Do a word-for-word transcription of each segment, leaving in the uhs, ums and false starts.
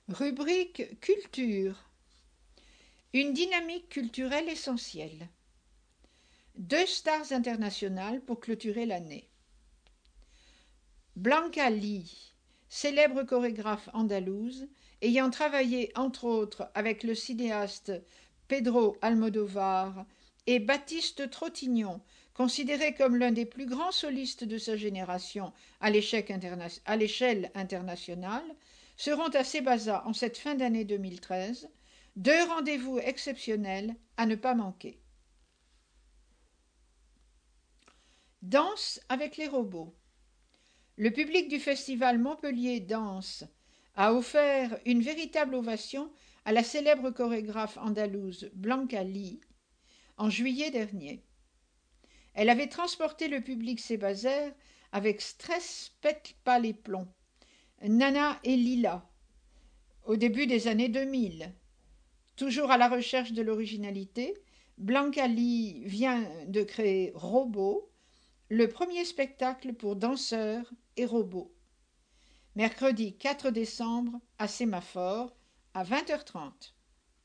Rubrique Culture. Une dynamique culturelle essentielle. Deux stars internationales pour clôturer l'année. Blanca Lee, célèbre chorégraphe andalouse, ayant travaillé entre autres avec le cinéaste Pedro Almodóvar et Baptiste Trottignon, considéré comme l'un des plus grands solistes de sa génération à l'échelle internationale, seront à Sébaza en cette fin d'année deux mille treize, deux rendez-vous exceptionnels à ne pas manquer. Danse avec les robots. Le public du festival Montpellier Danse a offert une véritable ovation à la célèbre chorégraphe andalouse Blanca Lee en juillet dernier. Elle avait transporté le public sébazaire avec Stress pète pas les plombs, Nana et Lila, au début des années deux mille. Toujours à la recherche de l'originalité, Blanca Lee vient de créer Robot, le premier spectacle pour danseurs et robots. Mercredi quatre décembre à Sémaphore à vingt heures trente.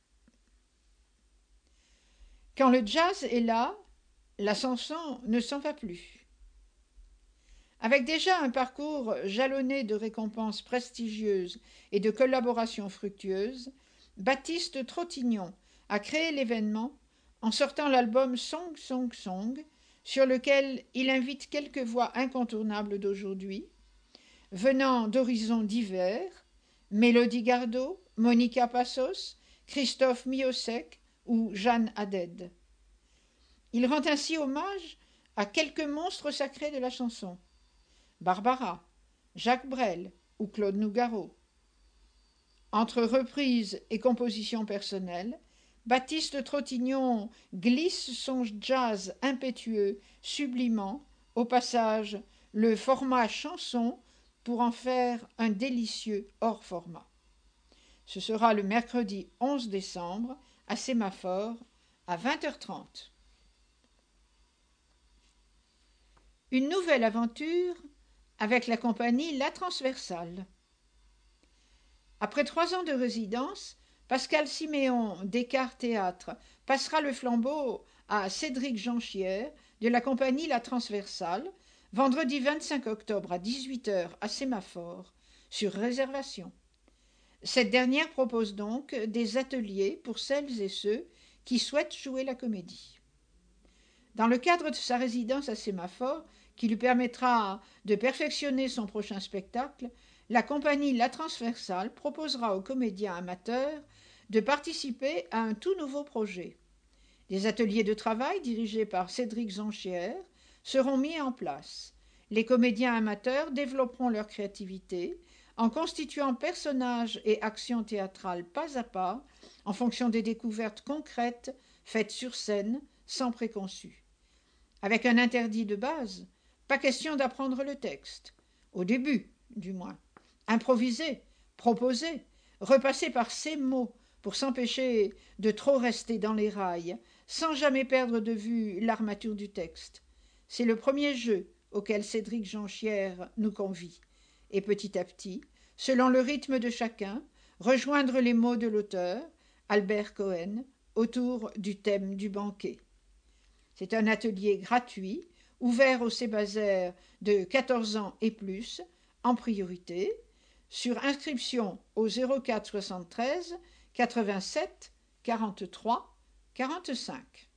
Quand le jazz est là, la chanson ne s'en va plus. Avec déjà un parcours jalonné de récompenses prestigieuses et de collaborations fructueuses, Baptiste Trottignon a créé l'événement en sortant l'album Song Song Song, sur lequel il invite quelques voix incontournables d'aujourd'hui, venant d'horizons divers, Mélodie Gardot, Monica Passos, Christophe Miosek ou Jeanne Haddad. Il rend ainsi hommage à quelques monstres sacrés de la chanson, Barbara, Jacques Brel ou Claude Nougaro. Entre reprises et compositions personnelles, Baptiste Trottignon glisse son jazz impétueux, sublimant, au passage, le format chanson pour en faire un délicieux hors format. Ce sera le mercredi onze décembre à Sémaphore à vingt heures trente. Une nouvelle aventure avec la compagnie La Transversale. Après trois ans de résidence, Pascal Siméon d'Écart Théâtre passera le flambeau à Cédric Jonchière de la compagnie La Transversale, vendredi vingt-cinq octobre à dix-huit heures à Sémaphore, sur réservation. Cette dernière propose donc des ateliers pour celles et ceux qui souhaitent jouer la comédie. Dans le cadre de sa résidence à Sémaphore, qui lui permettra de perfectionner son prochain spectacle, la compagnie La Transversale proposera aux comédiens amateurs de participer à un tout nouveau projet. Des ateliers de travail dirigés par Cédric Jonchière seront mis en place. Les comédiens amateurs développeront leur créativité en constituant personnages et actions théâtrales pas à pas en fonction des découvertes concrètes faites sur scène sans préconçus. Avec un interdit de base, pas question d'apprendre le texte, au début du moins. Improviser, proposer, repasser par ces mots pour s'empêcher de trop rester dans les rails, sans jamais perdre de vue l'armature du texte. C'est le premier jeu auquel Cédric Jonchière nous convie, et petit à petit, selon le rythme de chacun, rejoindre les mots de l'auteur, Albert Cohen, autour du thème du banquet. C'est un atelier gratuit, ouvert aux sébazaires de quatorze ans et plus, en priorité, sur inscription au zéro quatre soixante-treize quatre-vingt-sept quarante-trois quarante-cinq.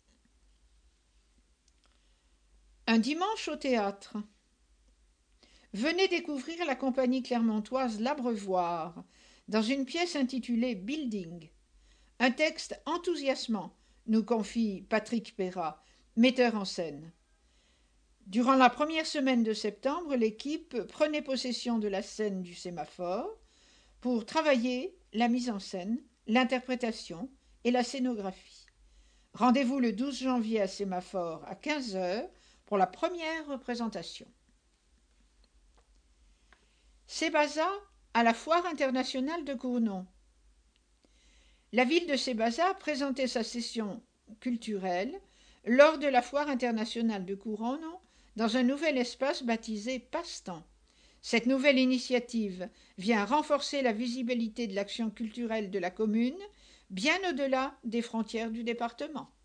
Un dimanche au théâtre. Venez découvrir la compagnie clermontoise L'Abreuvoir dans une pièce intitulée Building. Un texte enthousiasmant, nous confie Patrick Perrat, metteur en scène. Durant la première semaine de septembre, l'équipe prenait possession de la scène du Sémaphore pour travailler la mise en scène, l'interprétation et la scénographie. Rendez-vous le douze janvier à Sémaphore à quinze heures pour la première représentation. Sébaza à la Foire internationale de Cournon. La ville de Sébaza présentait sa session culturelle lors de la Foire internationale de Cournon dans un nouvel espace baptisé Passe-temps. Cette nouvelle initiative vient renforcer la visibilité de l'action culturelle de la commune, bien au-delà des frontières du département.